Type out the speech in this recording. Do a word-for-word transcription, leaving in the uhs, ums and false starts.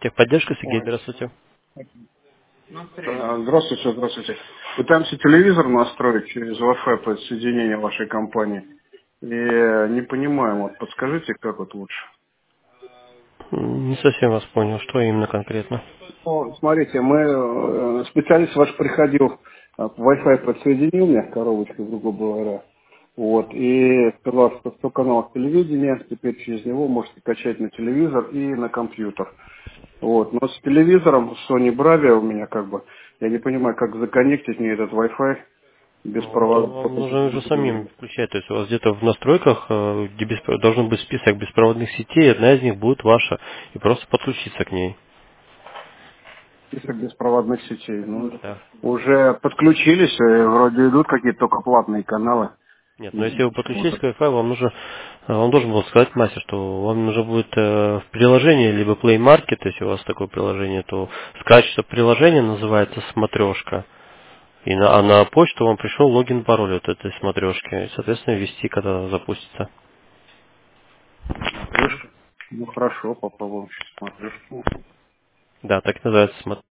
Техподдержка, Сергей, Ой. здравствуйте. А, Здравствуйте, здравствуйте. Пытаемся телевизор настроить через Wi-Fi подсоединение вашей компании. И э, не понимаем, вот подскажите, как вот лучше. М, Не совсем вас понял, что именно конкретно. Ну, смотрите, мы, э, специалист ваш приходил, э, Wi-Fi подсоединил мне коробочку, грубо говоря. Вот, и сказал, что сто каналов телевидения, теперь через него можете качать на телевизор и на компьютер. Вот, но с телевизором Sony Bravia у меня как бы, я не понимаю, как законнектить мне этот Wi-Fi без Ну, это проводов. вам нужно уже самим включать. То есть у вас где-то в настройках э, где беспро- должен быть список беспроводных сетей, одна из них будет ваша, и просто подключиться к ней. Список беспроводных сетей. Ну, Да. уже подключились, э, вроде идут какие-то только платные каналы. Нет, но если вы М, подключились вот. к Wi-Fi, вам нужно, э, он должен был сказать мастер, что вам нужно будет э, в приложении, либо Play Market, если у вас такое приложение, то скачивается приложение, называется «Смотрешка». И на, а на почту вам пришел логин, пароль от этой смотрешки. И, соответственно, ввести, когда запустится. Смотрешка. Ну хорошо, попробуем сейчас смотрешку. Да, так и называется